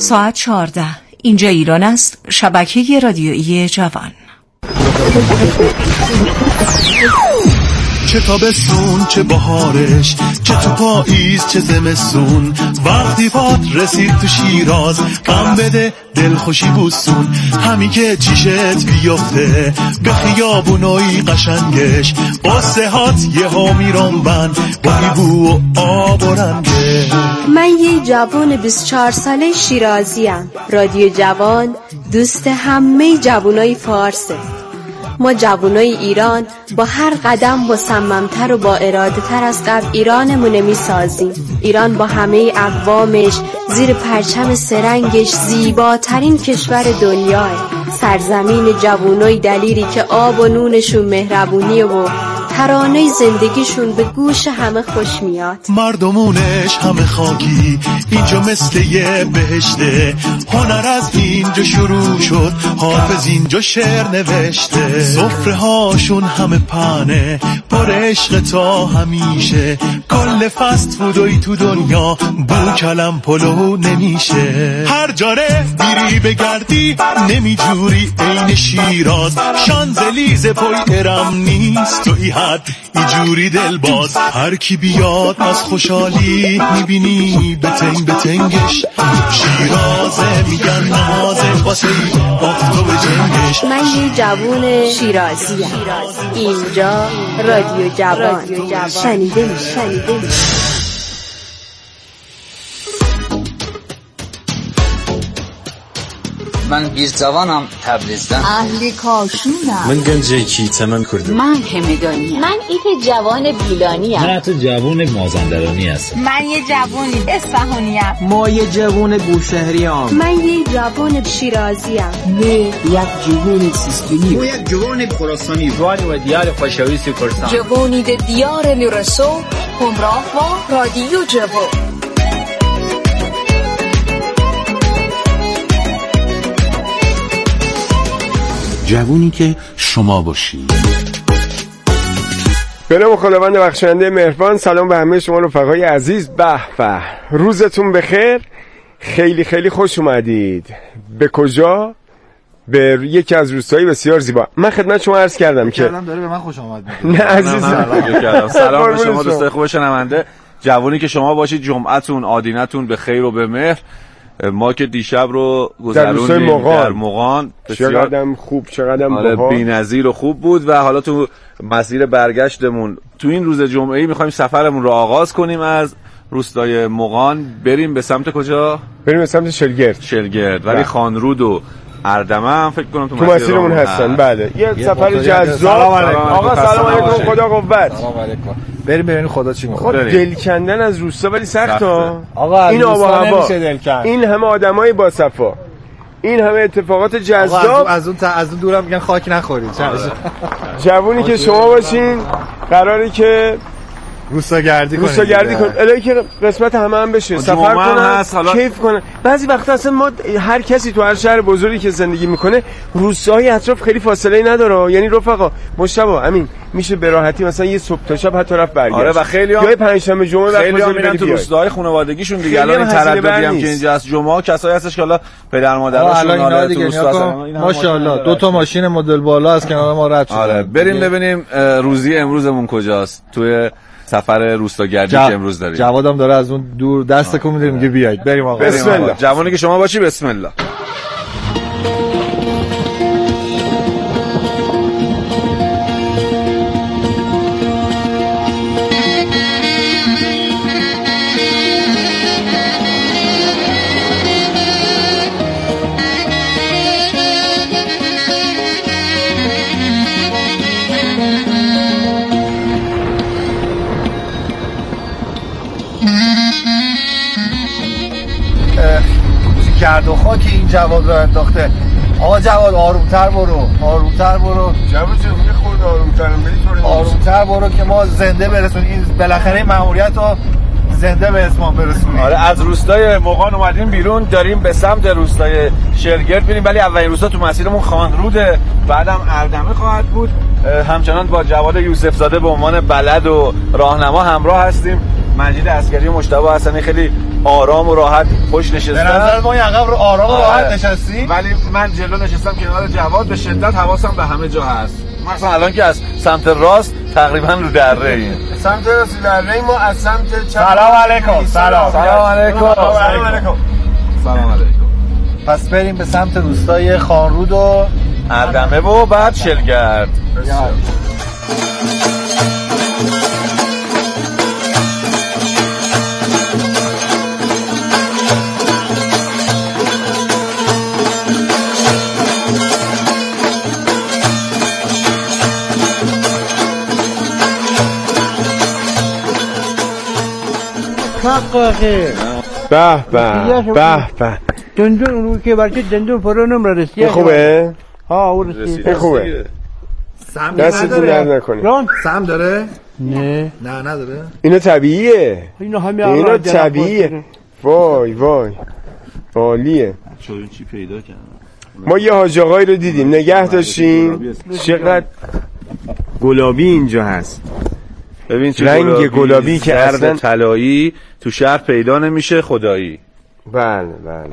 ساعت 14. اینجا ایران است. شبکه رادیویی جوان. چه تابستون چه بهارش، چه تو پاییز چه زمستون، وقتی پات رسید تو شیراز غم بده دلخوشی بوسون. همین که چیشت بیفته به خیابونای قشنگش، قصه هات یه ها میرم بند با بو و آب و رنگه. من یه جوان 24 ساله شیرازیم. رادیو جوان دوست همه جوانای فارسه. ما جوانای ایران با هر قدم مصممتر و با اراده تر از قبل ایرانمونه میسازیم. ایران با همه اقوامش زیر پرچم سرنگش زیباترین کشور دنیاه. سرزمین جوانای دلیری که آب و نونشون مهربونیه و ترانه زندگیشون به گوش همه خوش میاد. مردمونش همه خاکی، اینجا مثل یه بهشته. هنر از اینجا شروع شد، حافظ اینجا شعر نوشته. سفره هاشون همه پنه، پر عشق تا همیشه. کل فست فودوی تو دنیا بو کلم پلو نمیشه. هر جاره بیری بگردی نمیجوری عین شیراز. شانزلیزه پای ارم نیست توی حد اینجوری دل باز. هر کی بیاد از خوشحالی میبینی بتنگ بتنگش. شیرازه میگن نمازه واسه آفتاب جنگش. من یه جوون شیرازیم. اینجا رادیو جوان شنیده میشه. من بیرزوانم تبریزدم. اهلی کاشونم. من گنجکی تمام کردم. من همدانیم. من ایت جوان بیلانیم. من حتی جوان مازندرانی هستم. من یه جوانی اصفهانیم. ما یه جوان بوشهریم. من یه جوان شیرازیم. نه یک جوان سیستانی. ما یک جوان خراسانی. جوانی و دیار خوشوی سیکرستان. جوانی دیار میرسو همراه با رادیو جوان. جوونی که شما باشید. به نام خداوند بخشنده مهربان. سلام به همه شما رفقای عزیز. به به، روزتون بخیر. خیلی خیلی خوش اومدید. به کجا؟ به یکی از روستایی بسیار زیبا. من خدمت شما عرض کردم که داره به من خوش آمد میگه. نه عزیزم، سلام به شما دوستای خوب شنونده. جوونی که شما باشید، جمعتون آدینتون به خیر و به مهر. ما که دیشب رو گذروندیم در مغان، چقدرم خوب، چقدرم بی‌نظیر و خوب بود. و حالا تو مسیر برگشتمون تو این روز جمعه‌ای می‌خوایم سفرمون رو آغاز کنیم از روستای مغان، بریم به سمت کجا؟ بریم به سمت شلگرد. ولی خانرود و اردمه هم فکر کنم تو مسیرمون هستن. بله، یه سفر جذاب. آقا سلام علیکم. خدا قوت. سلام علیکم. بریم ببینیم خدا چی می‌کنه. خود دل کندن از روستا ولی سخته. آقا این آب و هوا، این همه آدمای با صفا، این همه اتفاقات جذاب. از اون دورم میگن خاک نخورید. جوونی که شما باشین قراره که روستاگردی کن. الهی که قسمت همه هم بشه، سفر کنن، کیف کنن. بعضی وقتا اصلا ما هر کسی تو هر شهر بزرگی که زندگی میکنه روستاهای اطراف خیلی فاصله نداره. یعنی رفقا مشتبه همین میشه به راحتی مثلا یه صبح تا شب حتی رفت برگشت. آره، و خیلی‌ها یا پنجشنبه جمعه وقت میرن تو روستاهای خانوادگیشون دیگه. الان این ترددی هم که اینجا از جمعه کسایی هستش که حالا پدر مادرشون تو روستا ماشاءالله 2 تا ماشین مدل بالا از کنار ما رد شد. آره، بریم ببینیم روزی امروزمون کجاست توی سفر روستاگردی که امروز داریم. جوادم داره از اون دور دست تکون میده میگه بیایید بریم آقا. بسم الله. جوانی که شما باشی، بسم الله. کرد و خاک این جواد رو انداخته. آقا جواد آرومتر برو. جواد چه میگه خود آرومتر برو که ما زنده برسونیم. این بالاخره مأموریت رو زنده به اتمام برسونیم. آره، از روستای مغان اومدیم بیرون، داریم به سمت روستای شلگرد بریم. ولی اولین روستا تو مسیرمون خانروده، بعدم اردمه خواهد بود. همچنان با جواد یوسف زاده به عنوان بلد و راهنما همراه هستیم. مجید عسکری و مجتبی حسنی خیلی آرام و راحت خوش نشستن. به نظر ما عقب رو آرام و راحت نشستیم، ولی من جلو نشستم کنار جواد، به شدت حواسم به همه جا هست. مثلا الان که از سمت راست تقریبا رو دره ایم. سمت راست دره ما، از سمت چپ. سلام علیکم. سلام علیکم. سلام علیکم. سلام علیکم. پس بریم به سمت روستای خانرود و اردمه و بعد شلگرد. به به به به دندون رو که برچه دندون فرو نمره رسیه. خوبه؟ ها او رسیه. خوبه. سم دستتون درد نکنه. سم داره؟ نه نداره. اینو طبیعیه. اینو طبیعیه. وای عالیه. چون چی پیدا کردم. ما یه حاج آقایی رو دیدیم نگه داشتیم، چقدر گلابی اینجا هست. ببین چه رنگ گلابی که اردن طلایی تو شهر پیدا نمیشه خدایی. بله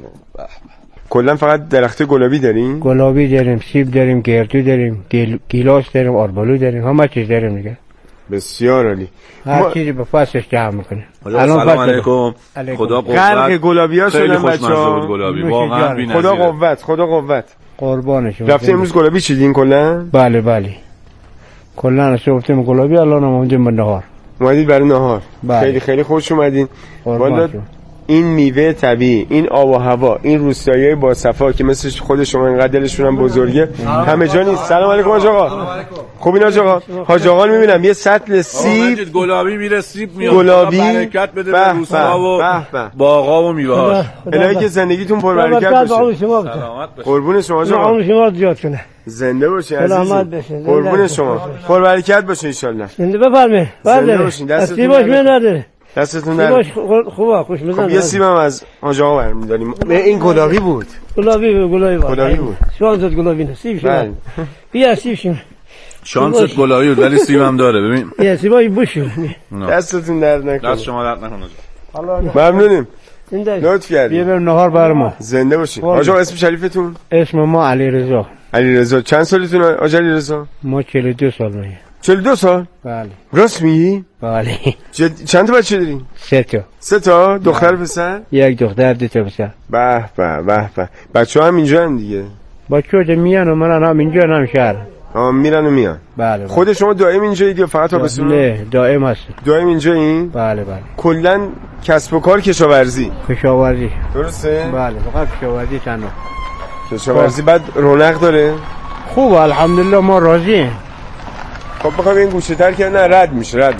کلا فقط درخت گلابی داریم؟ گلابی داریم، سیب داریم، گردو داریم، گیلاس داریم، آربالو داریم، همه چیز داریم دیگه. بسیار عالی. هر چیزی به فصلش جمع میکنه. سلام علیکم. خدا قوت. خلق گلابی‌ها شدن بچه‌ها. واقعا خدا قوت. قربانشون. رفتیم امروز گلابی چیدین کلا؟ بله. کلا رفتیم گلابی، الان اومدیم به نهار. اومدید برای نهار. خیلی خوش اومدین. والا این میوه طبیعی، این آب و هوا، این روستایی‌های با صفا که مثل خود شما اینقدر دلشون هم بزرگه، همه جا نیست. سلام علیکم حاج آقا. خوبین حاج آقا؟ حاج آقا میبینم یه سطل سیب گلابی میره، سیب میاد. گلابی برکت بده به روستا و باغا و میوه‌ها. الهی که زندگیتون پربرکت باشه. قربون شما حاج آقا. شما زیاد کنه. زنده باشین عزیزم. قربون شما. پربرکت باشه ان شاء الله. زنده بفرمایید. زنده باشین. دستتون نداره. دستتون در خوبه خوش بزن. خب یه سیبم از حاج آقا برمی‌داریم. این گلابی بود. گلابی بود. شانست گلابی نه سیب شما. بیا سیب شما. شانست گلابی بود ولی سیبم داره ببین. یه سیبای بوشو. دستتون درد نکنه. دست شما درد نکنه. ممنونیم. لطف کردید. بیا بریم نهار برام. زنده باشین. حاج آقا اسم شریفتون؟ اسم ما علیرضا. علیرضا. چند سالتون حاج علیرضا؟ ما 42 سال میه. 42 سال؟ بله. راست میگی؟ بله. چند تا بچه دارین؟ 3 تا؟ دختر پسر؟ یک دختر 2 تا پسر. به. بچه‌ها هم اینجا هم دیگه. بچه‌ها میان و من هم اینجا هم شهر. میرن و میان. بله. خود شما دائم اینجایید یا فقط تابستون؟ نه دائم هست. دائم اینجایین؟ بله. کلا کسب و کار کشاورزی. درسته؟ بله فقط کشاورزی تنها. کشاورزی بعد رونق داره؟ خوب الحمدلله ما راضییم. خب بخوام این گوشه تر که نه رد میشه.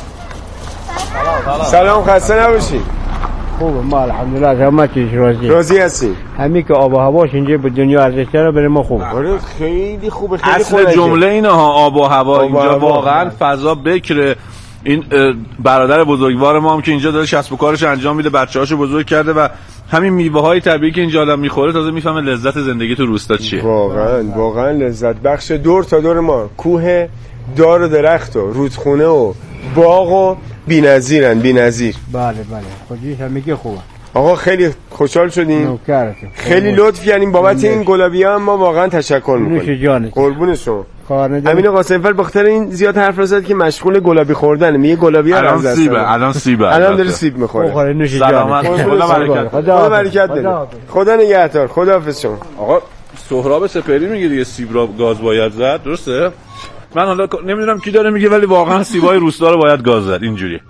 سلام خسته نباشی. خوبه ما الحمدلله همه چیز راضی هستی. همین که آب و هواش اینجا به دنیا ارزش داره برای ما خوبه. آره خیلی خوبه. اصل جمله اینه ها، آب و هوا اینجا واقعا فضا بکره. این برادر بزرگوار ما هم که اینجا داره کسب و کارش انجام میده، بچه‌هاشو بزرگ کرده و همین میوه‌های طبیعی که اینجا آدم میخوره تازه میفهمه لذت زندگی تو روستا چیه. واقعا لذت بخش. دور تا دور ما کوه، دار و درخت و رودخونه و باغ و بی‌نظیر. بله خودش هم میگه خوبه. آقا خیلی خوشحال شدیم. خیلی لطف کردین بابت این گلابی‌ها. ما واقعا تشکر می‌کنیم. قربون شما. امین قاسم‌فر بخاطر این زیاد حرف زد که مشغول گلابی خوردن. میگه گلابی الان سیبه. الان داره سیب می‌خوره. سلامت. خدا برکت بده. خدا نگهدار. خداحافظ شما. آقا سهراب سپهری میگه دیگه سیب را گاز باید زد، درسته؟ من حالا نمیدونم کی داره میگه ولی واقعا سیبای روستا رو باید گاز زد. اینجوریه.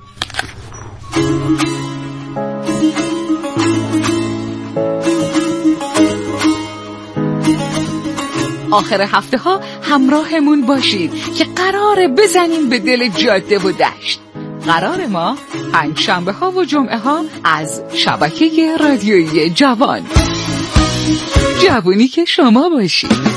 آخر هفته ها همراهمون باشید که قراره بزنیم به دل جاده و دشت. قرار ما پنجشنبه ها و جمعه ها از شبکه رادیویی جوان. جوونی که شما باشید.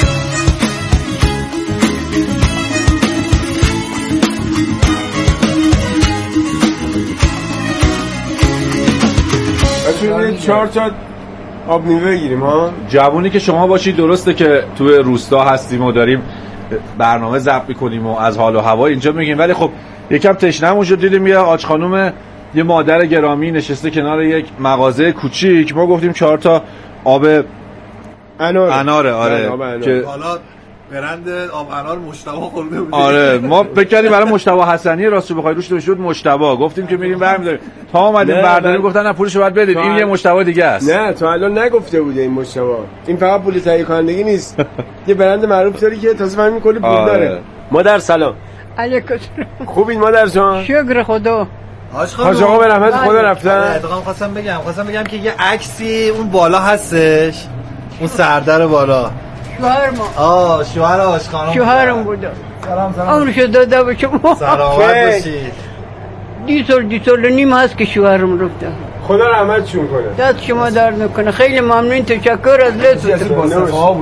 بچه‌ها 4 تا آب میوه بگیریم ها. جوونی که شما باشید. درسته که تو روستا هستیم و داریم برنامه ضبط می‌کنیم و از حال و هوا اینجا میگیم، ولی خب یکم تشنمون شد، دیدیم یه آج خانم، یه مادر گرامی نشسته کنار یک مغازه کوچیک. ما گفتیم 4 تا آب اناره. آره که حالا برند آب انار مجتبی خورده بود. آره ما فکر کردیم برای مجتبی حسنی راستش بخوای روش نوشته مجتبی، گفتیم که میریم برمی‌داریم. تا اومدیم برداریم گفتن نه پولشو باید بدید، این یه مجتبی دیگه است. نه تا الان نگفته بوده این مجتبی. این فقط پول تهیه کنندگی نیست. یه برند معروف داری که تازه فهمیدیم کلی پول داره. مادر سلام. علیکم. خوبین مادر جان؟ شکر خدا. حاج آقا به رحمت خدا رفتن. اتفاقا خواستم بگم که یه عکسی اون بالا هستش، اون سردر بالا شوهر ما. شوهر آج خانم شوهرم بوده. سلام. عمرشو داده به شما. سلامت باشید. 2 سال و نیم هست که شوهرم رفته. خدا رحمتشون کنه. دست شما درد نکنه. خیلی ممنون، تشکر از لطفتون.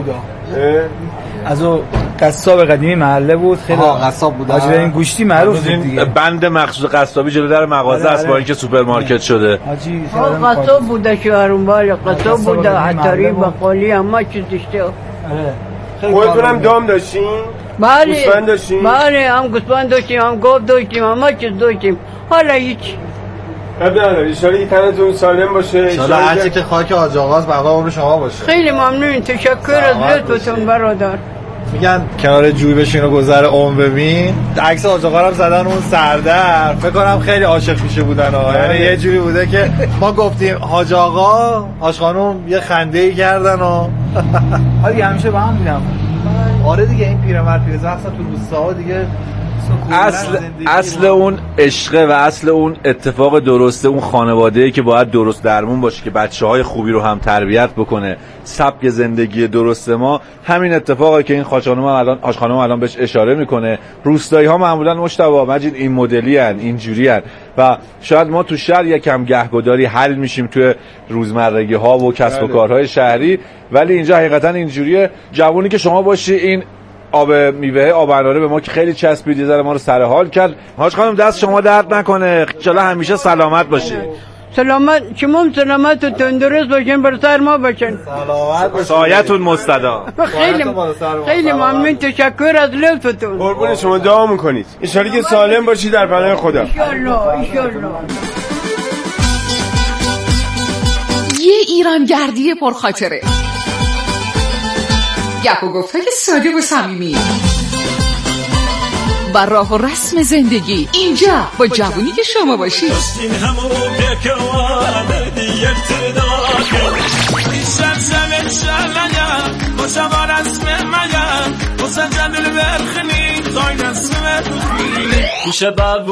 از او قصاب قدیمی محله بود، خیلی قصاب بود. حاجی این گوشتی معروف بود دیگه. بند مخصوص قصابی جلوی در مغازه است با اینکه سوپرمارکت شده. حاجی قصاب بوده شوهرم، بالا قصاب بوده، عطاری بقالی همه چیز داشته. خودتون هم دام داشتین؟ بله. گوسفند داشتین؟ بله، هم گوسفند داشتیم، هم گاو داشتیم، همه چیز داشتیم. حالا هیچ نداره. ان تنتون سالم باشه. ان هرچی که خاک حاج آقاست بقا عمر شما باشه. خیلی ممنون، تشکر از لطفتون برادر. میگن کنار جوی بشین و گذر عمر ببین. عکس حاج آقا رو زدن اون سردر، فکر کنم خیلی عاشق میشه بودن یعنی یه جوری بوده که ما گفتیم حاج آقا حاج خانم یه خنده‌ای کردن و حالی همیشه با هم بودم. آره دیگه این پیرزن اصلا تو روستاها دیگه اصل اون عشقه و اصل اون اتفاق درسته، اون خانواده‌ای که باید درست درمون باشه که بچه‌های خوبی رو هم تربیت بکنه، سبک زندگی درست ما همین اتفاقی که این حاج خانم الان بهش اشاره میکنه. روستایی‌ها معمولاً مجتبی مجید این مدلی ان، اینجوری ان و شاید ما تو شهر یکم گهگداری حل میشیم توی روزمرگی‌ها و کسب و کارهای شهری، ولی اینجا حقیقتاً اینجوریه. جوونی که شما باشی این آب میوه آب اناره به ما که خیلی چسبید، یه ذره ما رو سر حال کرد. حاج خانم دست شما درد نکنه، ان شاءالله همیشه سلامت باشید. سلامت شما، سلامت و تندرست باشین، بر سر ما باشین. سلامت باشید. سایتون مستدام. خیلی ممنون، تشکر از لطفتون. قربون شما دعا میکنید ان شاءالله که سالم باشید در پناه خدا. ان شاءالله. یه ایران گردی پرخاطره، گپ و گفت‌های ساده و صمیمی و راه و رسم زندگی اینجا با جوونی که شما باشید. کوشه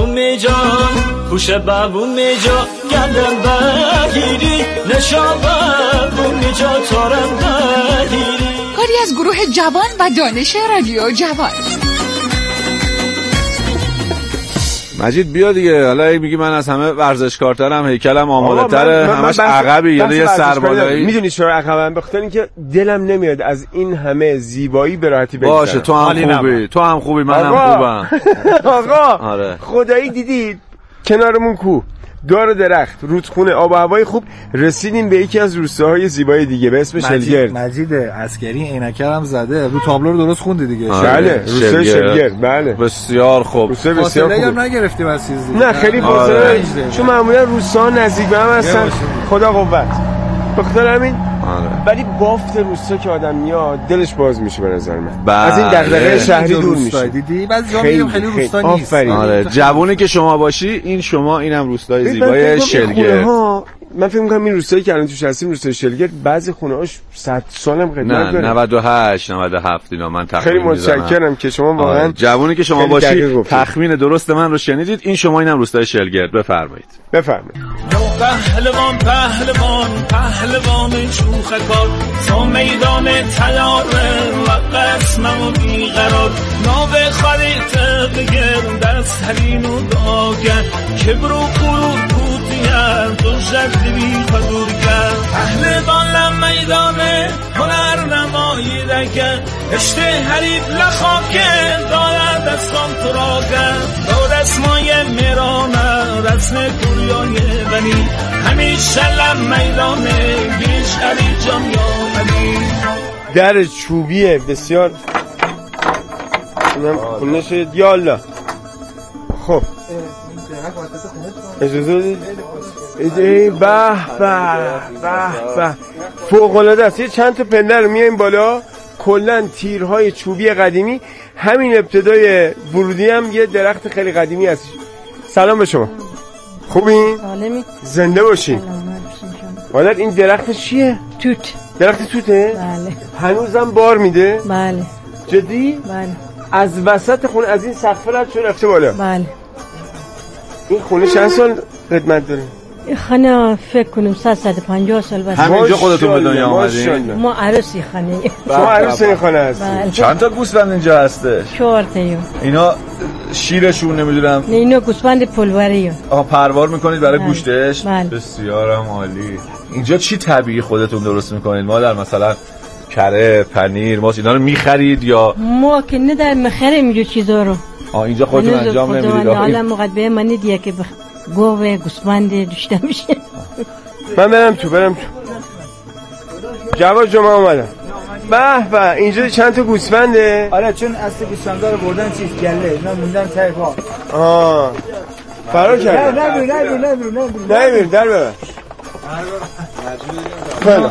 بابون میجا گندم بگیری نشا بابون میجا تارم بگیری. کاری از گروه جوان و دانش رادیو جوان. مجید بیا دیگه، حالا میگی من از همه ورزشکارترم، هیکلم آماده تره، همش عقبی یه سربالایی. میدونی چرا عقبم؟ بخاطر اینکه دلم نمیاد از این همه زیبایی به راحتی بگذرم. باشه تو هم خوبی منم خوبم. آقا آره. خدایی دیدید کنارمون کو دار درخت، رودخونه، آب و هوای خوب، رسیدیم به یکی از روستاهای زیبای دیگه به اسم شلگرد. مجید عسکری عینکه هم زده رو تابلو رو درست خوندی دیگه. بله روستای شلگرد. بله بسیار خوب. روستای بسیار خوب. هم نگرفتیم از چیزی. نه خیلی فاصله چون معمولا روستاها نزدیک به هم هستن. خدا قوت. بخاطر همین ولی بافت روستا که آدم میاد دلش باز میشه به نظر من. از این دغدغه شهری دور میشه. دیدی بعضی جا میگم خیلی روستا نیست. آره جوونی که شما باشی این شما، اینم روستای زیبای شلگرد. من فکر می‌کنم این روستایی که الان توش هستیم روستای شلگرد بعضی خونه‌هاش 100 سالم قدمت داره. 98 97 اینا من تخمین خیلی متشکرم که شما واقعا جوونی که شما باشی تخمین درست من رو شنیدید. این شما، اینم روستای شلگرد. بفرمایید. پهلوان شوخ کار تو میدان تیاره و قسمم و بیقرار ناوه خریطه بگرد دست هرین و داگر کبر و قرود بودیم تو شد بی خدور کرد پهلوان میدان هنر نمایی دکر اشته حریف لخاکه دارد دستان تو را کرد دار اسمای میرانه رسم دوریای بنی همیشه لم میدانه بیش علی جام یا علی. در چوبیه بسیار اونم خونشه. یالا خب اجازه بدید. به فوق العاده است. یه چند تا پله رو میایم بالا، کلا تیرهای چوبی قدیمی. همین ابتدای ورودی هم یه درخت خیلی قدیمی هست. سلام به شما، خوبین؟ سالمی. زنده باشین. مادر این درخت چیه؟ توت. درخت توته؟ بله. هنوزم بار میده؟ بله. جدی؟ بله. از وسط خونه، از این سقف رد شده رفته بالا؟ بله. این خونه چند سال خدمت داره؟ این خانه فکر کنم 150 سال بس. همینجا خودتون به دنیا اومدین؟ ما عروسی خانه. شما عروس این خانه هستید؟ بله. چند تا گوسفند اینجا هستش؟ 4 تایو. اینا شیرشون نمیدونم. نه اینا گوسفند پلواری. پروار میکنید برای گوشتش؟ بله. بسیارم عالی. اینجا چی طبیعی خودتون درست میکنید؟ مادر مثلا کره، پنیر، ماست اینا رو میخرید یا ما که نه در مخریم اینجا چیزا رو. اینجا خودتون انجام نمیدید؟ حالا مقدمه من دیگه که گوه گوسفند داشته میشه. من برم تو. جواد جمعه اومدم. به اینجا چند تا گوسفنده؟ آره چون اصل گوسفندا رو بردن چیز گله، اینا موندن ته پا. فرار کرد. نمیر در ببر. خیلی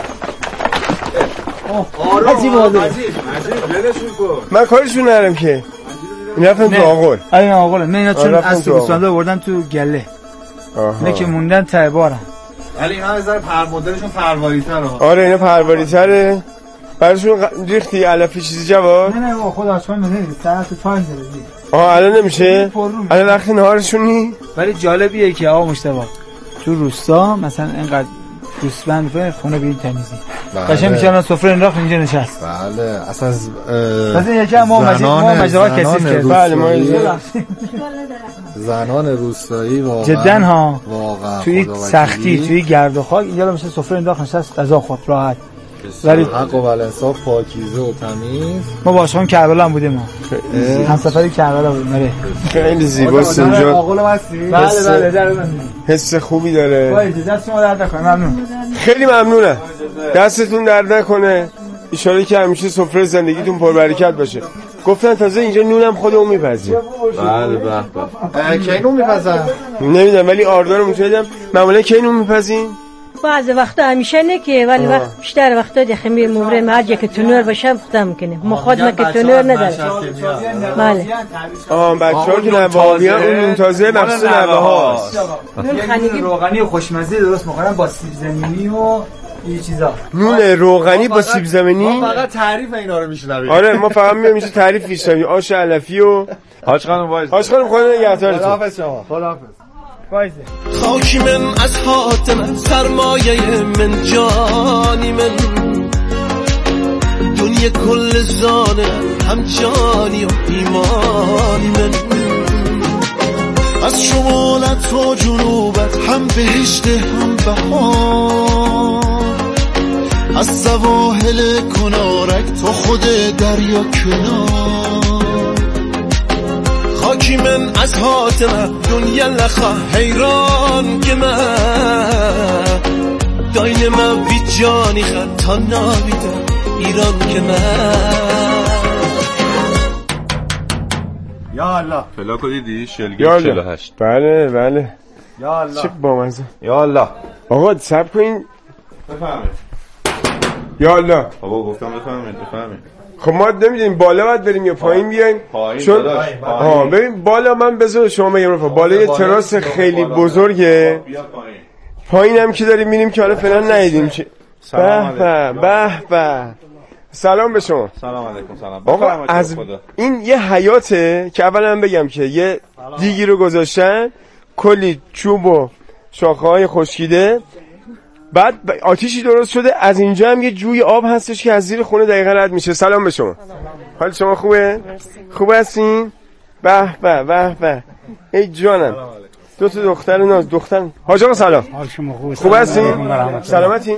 من کارشون نرم که این رفتن تو آقل. این آقل نه اینا چون اصل گوسفندا رو بردن تو گله، نه که موندن ته بارن. ولی اینا از نظر مدلشون پرواری‌تره. آره اینا پرواری‌تره. براشون ریختی علفی چیزی جواد؟ نه خود آشپان میده طرف تایم داره. الان نمیشه؟ الان وقت نهارشون نی؟ ولی جالبیه که آقا مصطفی تو روستا مثلا اینقدر گوسفند به خونه به این تمیزی. قشنگ میشن سفره انداخت اینجا نشست. بله اصلا مثلا یکی ما مجازا کثیف کرد. بله ما زنان روستایی واقعا جدا ها واقعا توی سختی توی گرد و خاک اینجا میشه سفره انداخت نشست غذا خورد راحت. ولی حق و انصاف پاکیزه و تمیز. ما باشون کربلا هم بودیم، ما همسفری کربلا بودیم. خیلی زیباست اینجا. بله حس خوبی داره. وای دست شما درد نکنه. ممنون. خیلی ممنونم. دستتون درد نکنه. ان شاءالله که همیشه سفره زندگیتون پربرکت باشه. گفتن تازه اینجا نونم خودمون میپزیم. بله به کی نون میپزن؟ نمیدونم ولی آردارو میتونم. معمولا کی نون میپزین؟ بعض وقتا همیشه نه که ولی وقت بیشتر وقتا دی خمیر مبرم هر جا که تنور باشه خودم میکنه. ما خودم که تنور نداره. بله. بچه‌ها که نوامیان اون نون تازه مخصوص نواهاست. نون خنگی روغنی و خوشمزه درست میکنن با سیب زمینی و این چیزا. نون روغنی با سیب زمینی؟ ما فقط تعریف اینا رو میشنویم. آره ما فقط میشه تعریف میشنویم. آش علفی و حاج خانم وایس. حاج خانم خدا نگهدارتون. خداحافظ شما. خداحافظ. خاکی من از حاتم سرمایه من جانی من دنیا کل زانه هم جانی و ایمانی من از شمالت و جنوبت هم بهشت هم بهار از سواحل کنارک تو خود دریا کنار خاکی من از حاتمه دنیا لخا حیران که من داین من بی جانی خد تا ناویده ایران که من یا الله پلاکو دیدی؟ شلگی 48 بله یا الله چه بامزه. یا الله آقا صبر کنین بفهمید. یا الله بابا گفتم بفهمید. خب ما نمیدونیم بالا باید بریم یا پایین بیایم؟ چون ببین بالا من بذار شما بگم بالا یه تراس خیلی بزرگه. پایین هم که داریم میریم که حالا فعلا ندیدیم چه. به سلام به شما. سلام علیکم. سلام. آقا از این یه حیاته که اولا بگم که یه دیگی رو گذاشتن کلی چوب و شاخه‌های خشکیده بعد آتیشی درست شده از اینجا هم یه جوی آب هستش که از زیر خونه دقیقا رد میشه. سلام به شما. حال شما خوبه؟ خوب هستین؟ به ای جانم. دو تا دختر ناز دختر حاج آقا سلام. حال شما خوب هستین؟ سلامتین؟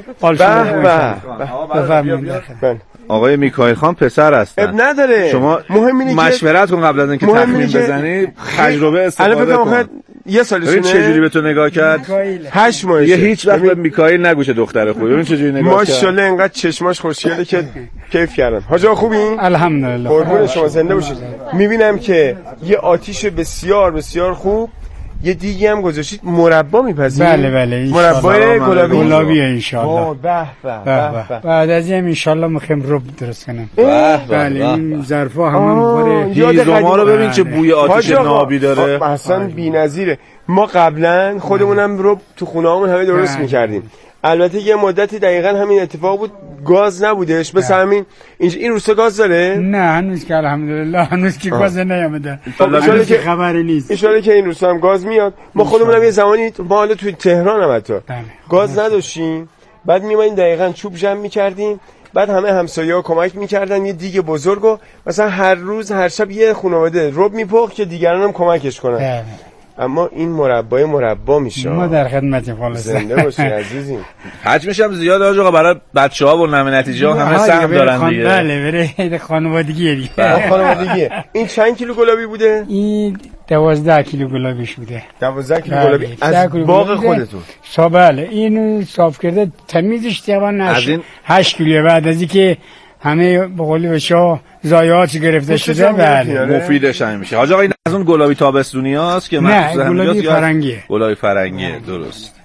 به آقای میکائیل خان پسر هستن. اب نداره. شما مشورت کن قبل از اینکه تخمین بزنی تجربه استفاده کن. یه سالشونه. چه جوری به تو نگاه کرد؟ 8 ماهشه. یه هیچ وقت به میکائیل نگوشه دختر خوبی. ببین چه جوری نگاه کرد. ماشاءالله اینقدر چشماش خوشگله که کیف کردن. حاج آقا خوبین؟ الحمدلله. قربون شما زنده باشید. میبینم که یه آتیش بسیار بسیار خوب یه دیگی هم گذاشتید مربا میپذید. بله مربای گلابی ان شاء الله. به بعد از این ان شاء الله میخوام رب درست کنم. بله این ظرفا همون هیزوما رو ببین چه بوی آتش نابی داره. اصلا بی‌نظیره. ما قبلا خودمونم رب تو خونه‌هامون همه درست می‌کردیم. البته یه مدتی دقیقاً همین اتفاق بود، گاز نبودش، بس همین این روستا گاز داره؟ نه هنوز که الحمدلله هنوز که گاز نیامده. ان که خبری نیست. ان شاءالله که این روستا هم گاز میاد. ما خودمون هم یه زمانی ما حالا توی تهران هم حتی گاز نداشتیم، بعد میومدیم دقیقاً چوب جمع می‌کردیم، بعد همه همسایه‌ها کمک می‌کردن، یه دیگه بزرگو مثلا هر روز هر شب یه خانواده رب میپخت که دیگران هم کمکش کنن. اما این مربا میشه. ما در خدمت فالس. زنده باشی عزیزیم. حجمش هم زیاده آقا، برای بچه‌ها و نمه نتیجه همه سهم دارن دیگه. بله بره خانوادگی دیگه. خانوادگی. این چند کیلو گلابی بوده؟ این 12 کیلو گلابیش بوده. 12 کیلو گلابی از باغ خودتون. بله اینو صاف کرده تمیزش تقریبا 8 کیلو. بعد از اینکه همه به قولی بشا ضایعات گرفته شده بله مفیدش هم میشه. حاج آقا این از اون گلابی تابستونیاست که نه گلابی فرنگیه. گلابی فرنگیه درست.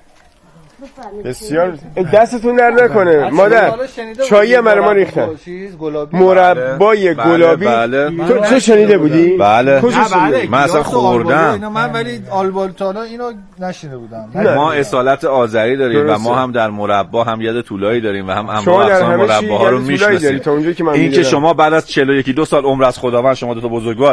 بسیار دستتون در نکنه مادر. چایی هم برای ما ریختن. مربای گلابی. تو شنیده بودی؟ بله. من اصلا خوردم. من ولی آلبالتانا اینو نشنیده بودم. ما اصالت آذری داریم و ما هم در مربا هم ید طولایی داریم و هم انواع اقسام مرباها رو میشناسیم. این که شما بعد از 41 سال عمر از خداوند شما دو تا بزرگوار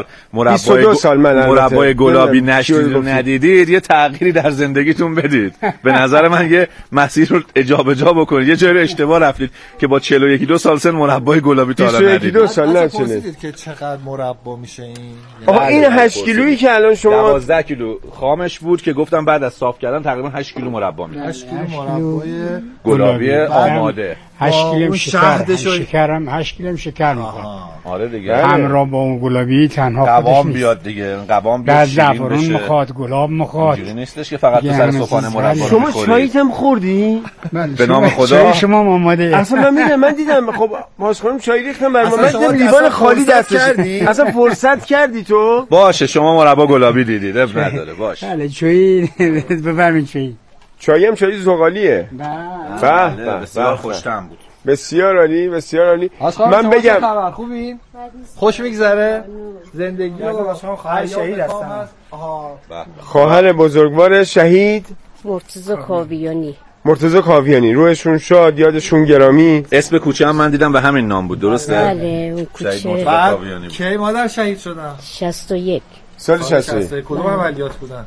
مربای گلابی ندیدید، یه تغییری در زندگیتون بدید. به نظر من یه مسیر رو جابجا بکنید. یه جایی رو اشتباه رفتید که با 41 سال سن مربای گلابی تا الان ندیدید. 22 سال نشدید که چقدر مربا میشه این. آقا این 8 کیلویی که الان شما 12 کیلو خامش بود که گفتم بعد از صاف کردن تقریبا 8 کیلو مربا میشه. 8 کیلو مربای گلابی آماده. 8 کیلو شکرم 8 کیلو شکر می‌خوره. آره دیگه. همراه با اون گلابی تنها قوام بیاد دیگه. قوام بیاد. زعفرون میخواد، گلاب میخواد. اینجوری نیستش که فقط تو سر صبحانه مربا رو شما چایت هم خوردی؟ به نام خدا. شما آماده. اصلا من دیدم خب باز خانم چای ریختم برام. من دیدم لیوان خالی دستش کردی. اصلا فرصت کردی تو؟ باشه شما مربا گلابی دیدید. اب نداره باشه. بله چای بفرمایید چای. چای هم چای زغالیه. بله بسیار خوش‌طعم بود. بسیار عالی بسیار عالی. من بگم خبر خوبین؟ خوش میگذره زندگی رو شما خواهر شهید هستن. خواهر بزرگوار شهید مرتضی کاویانی روحشون شاد یادشون گرامی. اسم کوچه هم من دیدم و همین نام بود درسته؟ بله اون کوچه. کی مادر شهید شدن؟ 61 سال 61. کدوم عملیات بودن؟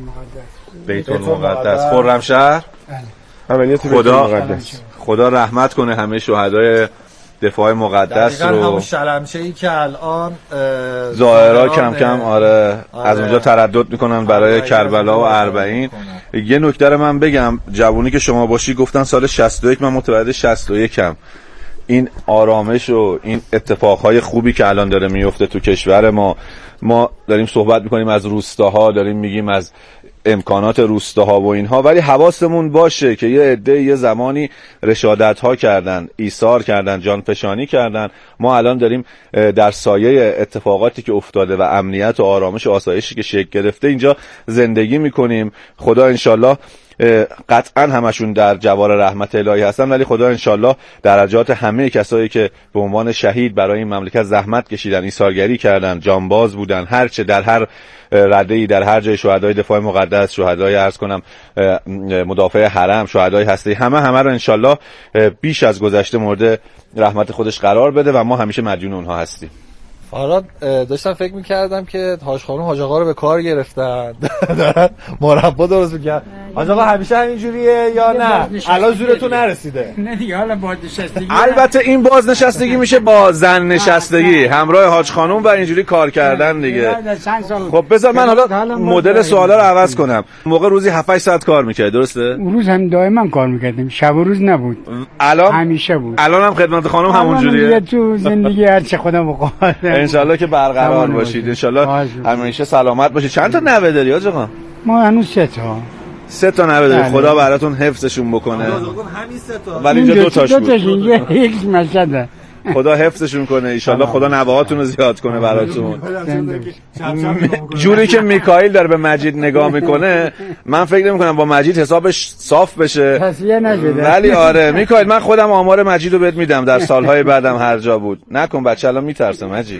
بیت المقدس خرمشهر. عملیات بیت المقدس. خدا رحمت کنه همه شهدای دفاع مقدس رو. دقیقاً همون شلمچه‌ای که الان ظاهرا کم کم آره از اونجا تردد میکنن برای کربلا و اربعین. یه نکته رو من بگم، جوونی که شما باشی گفتن سال 61 من متولد 61م. این آرامش و این اتفاقهای خوبی که الان داره میفته تو کشور ما داریم صحبت میکنیم از روستاها، داریم میگیم از امکانات روستاها و اینها، ولی حواسمون باشه که یه عده یه زمانی رشادت‌ها کردن، ایثار کردن، جانفشانی کردن. ما الان داریم در سایه اتفاقاتی که افتاده و امنیت و آرامش و آسایشی که شکل گرفته اینجا زندگی میکنیم. خدا انشالله قطعا همشون در جوار رحمت الهی هستن، ولی خدا انشالله درجات همه کسایی که به عنوان شهید برای این مملکت زحمت کشیدن، ایثارگری کردن، جانباز بودن، هرچه در هر رده‌ای، در هر جای، شهدای دفاع مقدس، شهدای عرض کنم مدافع حرم، شهدای هستی، همه رو انشالله بیش از گذشته مورد رحمت خودش قرار بده و ما همیشه مدیون اونها هستیم. حالا داشتم فکر می‌کردم که حاج خانم حاج آقا رو به کار گرفتن دارن مربا درست می‌کنن. حاج آقا همیشه همینجوریه یا نه الان زورتون نرسیده؟ نه دیگه حالا بازنشستگی. البته این بازنشستگی میشه با زن نشستگی همراه حاج خانم و اینجوری کار کردن دیگه. خب بذار من حالا مدل سوالا رو عوض کنم. موقع روزی 7-8 ساعت کار می‌کرد درسته؟ اون روز هم دائما کار می‌کردیم، شب و روز نبود. الان همیشه بود. الان هم خدمت خانم همونجوریه. تو زندگی هر چه خودم بخوام. انشالله که برقرار باشید، انشالله همیشه سلامت باشید. چند تا نوه داری حاج آقا؟ ما هنوز 3 تا نوه دارید. خدا براتون حفظشون بکنه. همین 3 تا. ولی اینجا 2 تاش بود. یکیش مشهده. خدا حفظشون کنه ایشالله، خدا نوهاتون رو زیاد کنه براتون. جوری که میکائیل داره به مجید نگاه میکنه من فکر نمیکنم با مجید حسابش صاف بشه، تصفیه نشده. ولی آره میکائیل من خودم آمار مجید رو بهت میدم در سالهای بعدم هر جا بود. نکن بچه الان میترسه مجید.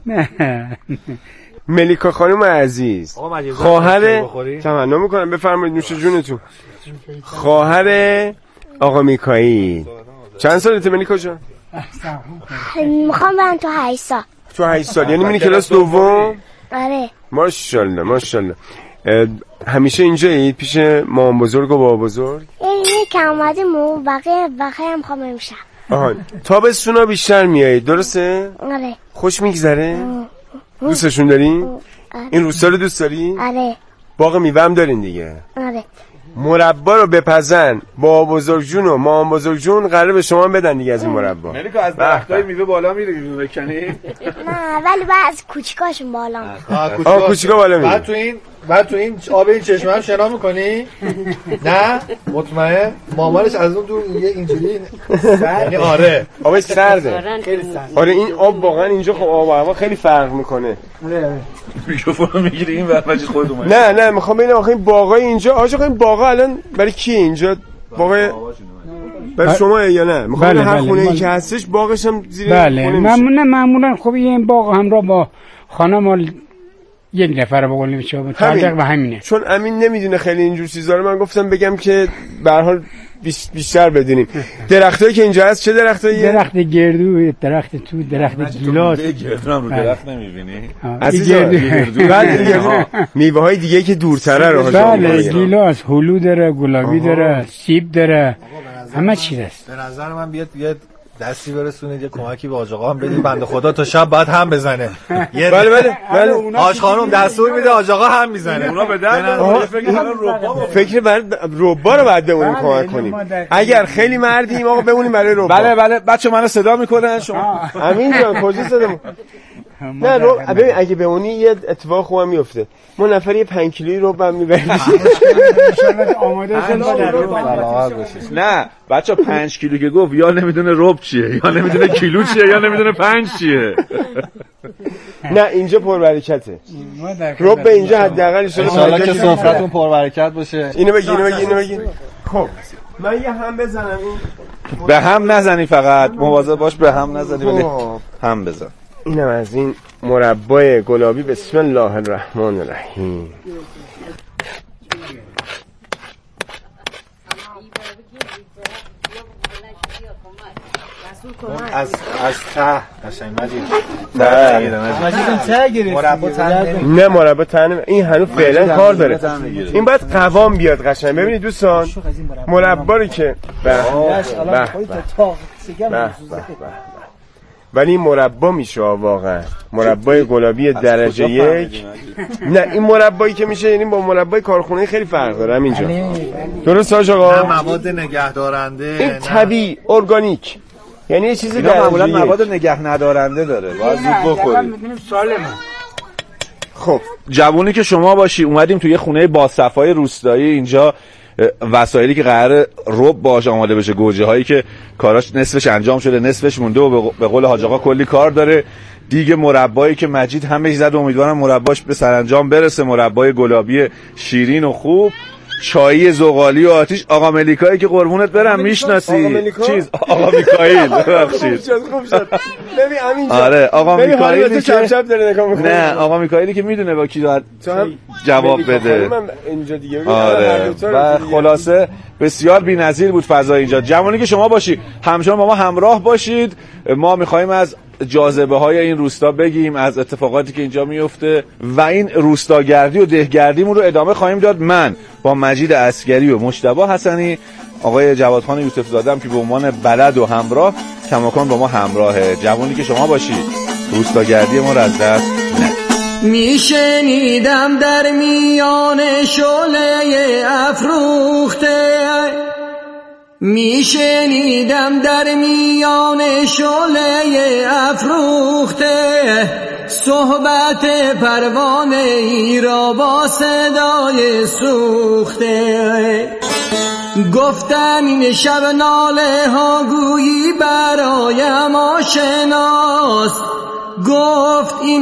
ملیکا خانم عزیز خواهر تمنا میکنم بفرمایید نوش جونتون. خواهر آقا میکائیل چند سالته ملیکا جان؟ میخوام برم تو 8 سال. تو 8 سال یعنی میری کلاس دوم؟ آره. ماشاءالله ماشاءالله. همیشه اینجایید پیش مامان بزرگ و بابا بزرگ؟ یه که اومدیم و بقیه هم خوام امشب. آها تابستونا بیشتر میایید درسته؟ آره. خوش میگذره؟ دوستشون دارین؟ این روستا رو دوست داری؟ آره. باغ میوه هم دارین دیگه؟ آره. مربا رو بپزن با بزرگ جون و مامان بزرگ جون قراره به شما بدن دیگه از این مربا. ملیکا از درختای میوه بالا میره میوه بکنی؟ نه ولی بعد از کوچیکاشون بالا میره. کوچیکا بالا میره. بعد تو این آب این چشمه هم شنا میکنی؟ نه مطمئن مامانش از اون دور یه اینجوری یعنی آره آب سرده. آره این آب واقعا اینجا خب آب و هوا خیلی فرق میکنه. میکروفون میگیری این وقت مجید خودت اومد. نه میخوام ببینم آخه این باغای اینجا آقا این باغا الان برای کی اینجا باغ برای شما یا نه؟ میخوام هر خونه‌ای که هستش باغش هم زیر بله معمولا خب این باغ همراه با خانم یک نفر به قول میشه متعلق به همینه. چون امین نمیدونه خیلی اینجور چیزا رو من گفتم بگم که به هر حال بیشتر بدونیم. درختایی که اینجا هست چه درختایی؟ درخت گردو، درخت تو، درخت گیلاس. گردو هم رو درخت نمیبینی؟ گردو. میوه‌های دیگه که دورتره رو بله گیلاس، هلو داره، گلابی داره، سیب داره، همه چیز است. به نظر من بیاد دستی برسونید یه کمکی به آج آقا هم بدید بنده خدا تا شب بعد هم بزنه. بله آج خانم دستور میده آج آقا هم میزنه. اونا به درد فکر بعد ربا رو بعد بمونیم کمک کنیم. اگر خیلی مردیم آقا بمونیم برای ربا. بله بچه منو صدا میکنن شما. امین جان کجا صدا نه ببین اگه بمونی یه اتفاق خوبم میفته. ما نفری 5 کیلویی رب هم میبریم. نه بچه 5 کیلو که گفت یا نمیدونه رب چیه یا نمیدونه کیلو چیه یا نمیدونه 5 چیه. نه اینجا پربرکته. رب به اینجا حداقل ان شاءالله که سفرتون پربرکت باشه. اینو بگین. خب من یه هم بزنم این به هم نزنی فقط مواظب باش به هم نزنی ولی هم بزن. اینم از این مربای گلابی. بسم الله الرحمن الرحیم. از ته قشنگ مجید نه مربا ته این هنوز فعلا کار داره. این باید قوام بیاد قشنگ. ببینید دوستان مربا رو که ولی این مربا میشه واقعا مربای گلابی درجه 1. نه این مربایی که میشه یعنی با مربای کارخونه خیلی فرق داره همینجا. درست آج آقا؟ نه مواد نگهدارنده این طبیعی ارگانیک یعنی یه چیزی معمولا مواد نگه ندارنده داره باید زود بخوری. خب جوونی که شما باشی اومدیم توی یه خونه با صفای روستایی اینجا وسایلی که قراره رب باش آماده بشه، گوجه هایی که کاراش نصفش انجام شده نصفش مونده و به قول حاج آقا کلی کار داره دیگه. مربایی که مجید همش زد امیدوارم مرباش به سرانجام برسه، مربای گلابی شیرین و خوب، چایی زغالی و آتیش. آقا ملیکایی که قربونت برم میشناسی چیز آقا میکائیل ببخشید خوب شد. ببین همین آره آقا میکائیل چپ چپ داره نگاه میکنه. نه آقا میکائیلی که میدونه با کی جواب بده. اینجا دیگه آره و خلاصه بسیار بی‌نظیر بود فضا اینجا. جوانی که شما باشی همچنان با ما همراه باشید. ما می‌خوایم از جاذبه‌های این روستا بگیم، از اتفاقاتی که اینجا میفته و این روستاگردی و دهگردیمون رو ادامه خواهیم داد. من با مجید عسگری و مجتبی حسنی، آقای جوادخان یوسف زاده هم که به عنوان بلد و همراه کماکان با ما همراهه. جوانی که شما باشید روستاگردی ما رو از دست نه. میشنیدم در میان شعله افروخته، میشنیدم در میان شعله افروخته صحبت پروانه ای را با صدای سوخته. گفتم این شب ناله ها گویی برایم آشناست. گفت این